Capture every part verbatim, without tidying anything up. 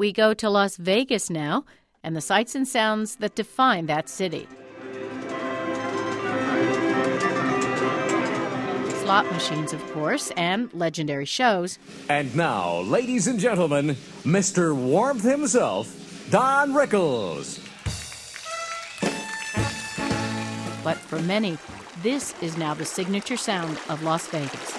We go to Las Vegas now, and the sights and sounds that define that city. Slot machines, of course, and legendary shows. And now, ladies and gentlemen, Mister Warmth himself, Don Rickles. But for many, this is now the signature sound of Las Vegas.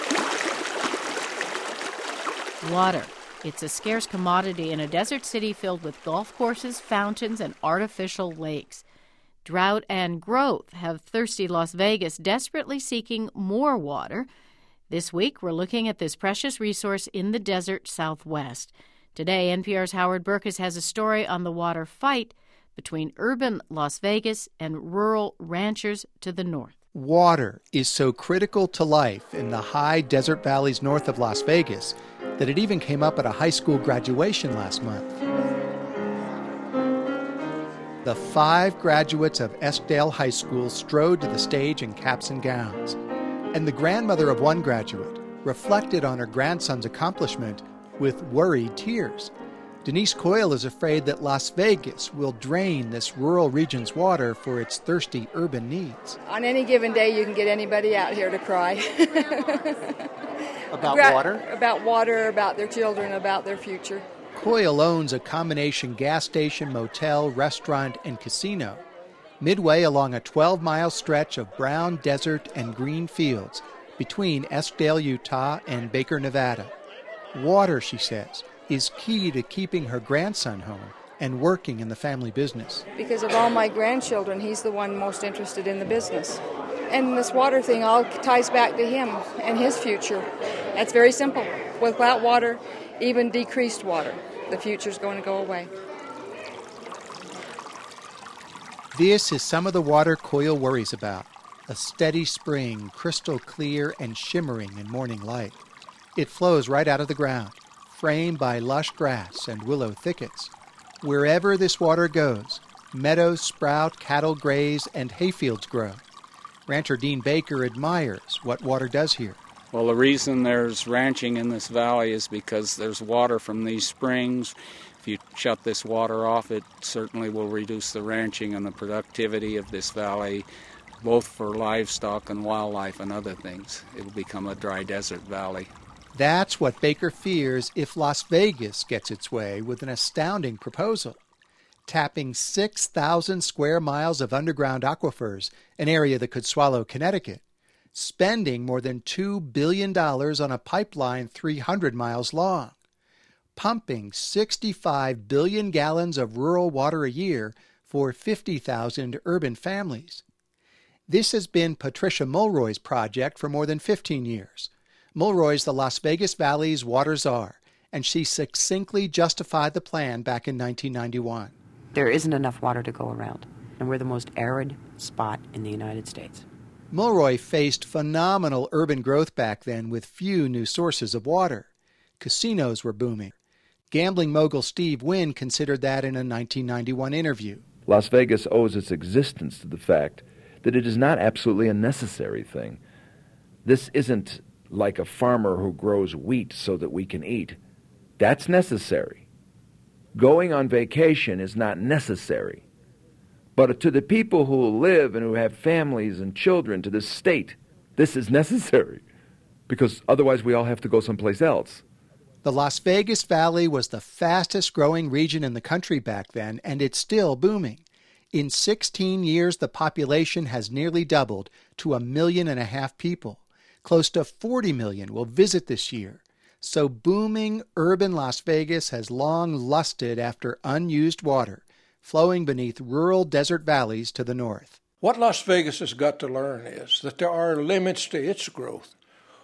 Water. It's a scarce commodity in a desert city filled with golf courses, fountains, and artificial lakes. Drought and growth have thirsty Las Vegas desperately seeking more water. This week, we're looking at this precious resource in the desert Southwest. Today, N P R's Howard Burkus has a story on the water fight between urban Las Vegas and rural ranchers to the north. Water is so critical to life in the high desert valleys north of Las Vegas that it even came up at a high school graduation last month. The five graduates of Eskdale High School strode to the stage in caps and gowns, and the grandmother of one graduate reflected on her grandson's accomplishment with worried tears. Denise Coyle is afraid that Las Vegas will drain this rural region's water for its thirsty urban needs. On any given day, you can get anybody out here to cry. About Gra- water? About water, about their children, about their future. Coyle owns a combination gas station, motel, restaurant, and casino, midway along a twelve-mile stretch of brown desert and green fields between Eskdale, Utah, and Baker, Nevada. Water, she says, is key to keeping her grandson home and working in the family business. Because of all my grandchildren, he's the one most interested in the business. And this water thing all ties back to him and his future. That's very simple. Without water, even decreased water, the future's going to go away. This is some of the water Coyle worries about. A steady spring, crystal clear and shimmering in morning light. It flows right out of the ground, framed by lush grass and willow thickets. Wherever this water goes, meadows sprout, cattle graze, and hayfields grow. Rancher Dean Baker admires what water does here. Well, the reason there's ranching in this valley is because there's water from these springs. If you shut this water off, it certainly will reduce the ranching and the productivity of this valley, both for livestock and wildlife and other things. It'll become a dry desert valley. That's what Baker fears if Las Vegas gets its way with an astounding proposal. Tapping six thousand square miles of underground aquifers, an area that could swallow Connecticut, spending more than two billion dollars on a pipeline three hundred miles long, pumping sixty-five billion gallons of rural water a year for fifty thousand urban families. This has been Patricia Mulroy's project for more than fifteen years. Mulroy's the Las Vegas Valley's water czar, and she succinctly justified the plan back in nineteen ninety-one. There isn't enough water to go around, and we're the most arid spot in the United States. Mulroy faced phenomenal urban growth back then with few new sources of water. Casinos were booming. Gambling mogul Steve Wynn considered that in a nineteen ninety-one interview. Las Vegas owes its existence to the fact that it is not absolutely a necessary thing. This isn't like a farmer who grows wheat so that we can eat. That's necessary. Going on vacation is not necessary. But to the people who live and who have families and children, to the state, this is necessary, because otherwise we all have to go someplace else. The Las Vegas Valley was the fastest growing region in the country back then, and it's still booming. In sixteen years, the population has nearly doubled to a million and a half people. Close to forty million will visit this year. So booming urban Las Vegas has long lusted after unused water, flowing beneath rural desert valleys to the north. What Las Vegas has got to learn is that there are limits to its growth,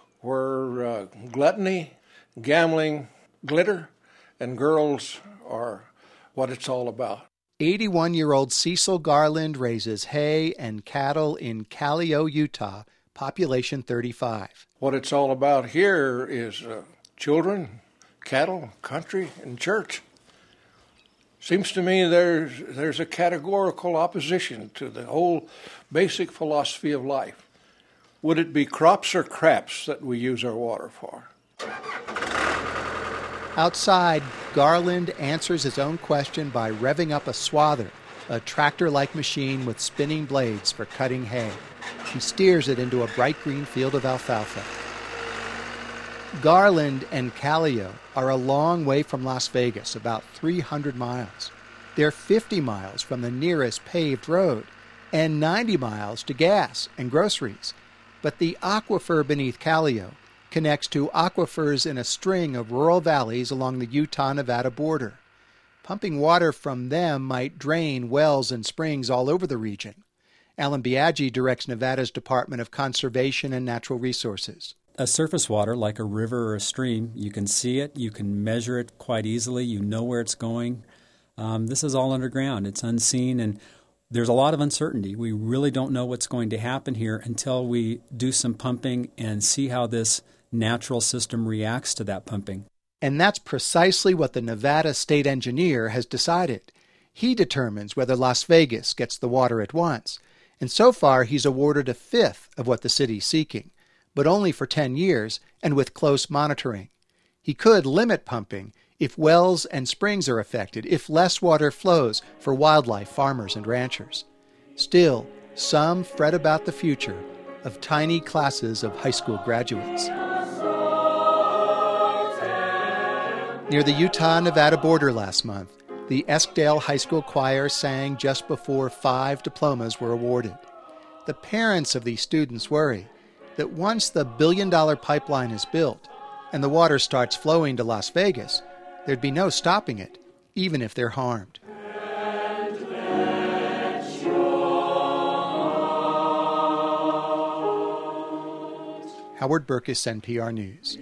where uh, gluttony, gambling, glitter, and girls are what it's all about. eighty-one-year-old Cecil Garland raises hay and cattle in Callio, Utah, population thirty-five. What it's all about here is uh, children, cattle, country, and church. Seems to me there's there's a categorical opposition to the whole basic philosophy of life. Would it be crops or craps that we use our water for? Outside, Garland answers his own question by revving up a swather, a tractor-like machine with spinning blades for cutting hay. He steers it into a bright green field of alfalfa. Garland and Callio are a long way from Las Vegas, about three hundred miles. They're fifty miles from the nearest paved road and ninety miles to gas and groceries. But the aquifer beneath Callio connects to aquifers in a string of rural valleys along the Utah-Nevada border. Pumping water from them might drain wells and springs all over the region. Alan Biaggi directs Nevada's Department of Conservation and Natural Resources. A surface water, like a river or a stream, you can see it, you can measure it quite easily, you know where it's going. Um, this is all underground, it's unseen, and there's a lot of uncertainty. We really don't know what's going to happen here until we do some pumping and see how this natural system reacts to that pumping. And that's precisely what the Nevada state engineer has decided. He determines whether Las Vegas gets the water it wants. And so far, he's awarded a fifth of what the city's seeking, but only for ten years and with close monitoring. He could limit pumping if wells and springs are affected, if less water flows for wildlife, farmers, and ranchers. Still, some fret about the future of tiny classes of high school graduates. Near the Utah-Nevada border last month, the Eskdale High School Choir sang just before five diplomas were awarded. The parents of these students worry that once the billion-dollar pipeline is built and the water starts flowing to Las Vegas, there'd be no stopping it, even if they're harmed. Howard Burkus, N P R News.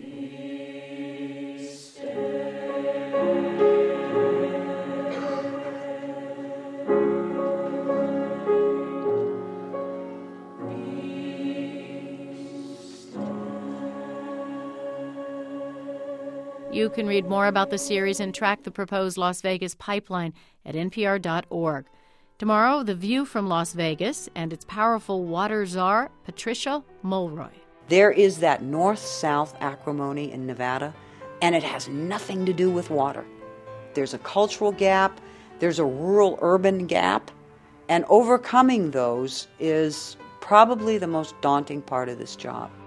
You can read more about the series and track the proposed Las Vegas pipeline at N P R dot org. Tomorrow, the view from Las Vegas and its powerful water czar, Patricia Mulroy. There is that north-south acrimony in Nevada, and it has nothing to do with water. There's a cultural gap, there's a rural-urban gap, and overcoming those is probably the most daunting part of this job.